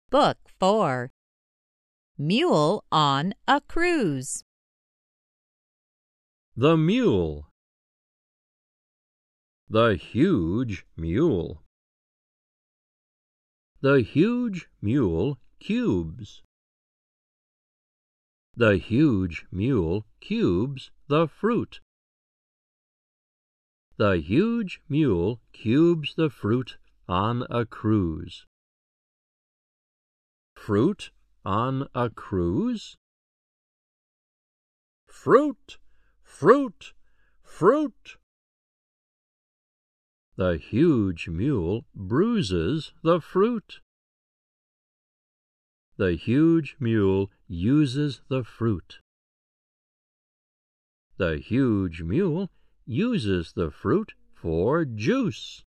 Book 4. Mule on a Cruise. The Mule. The huge mule. The huge mule cubes. The huge mule cubes the fruit. The huge mule cubes the fruit on a cruise. Fruit on a cruise? Fruit, fruit, fruit! The huge mule bruises the fruit. The huge mule uses the fruit. The huge mule uses the fruit for juice.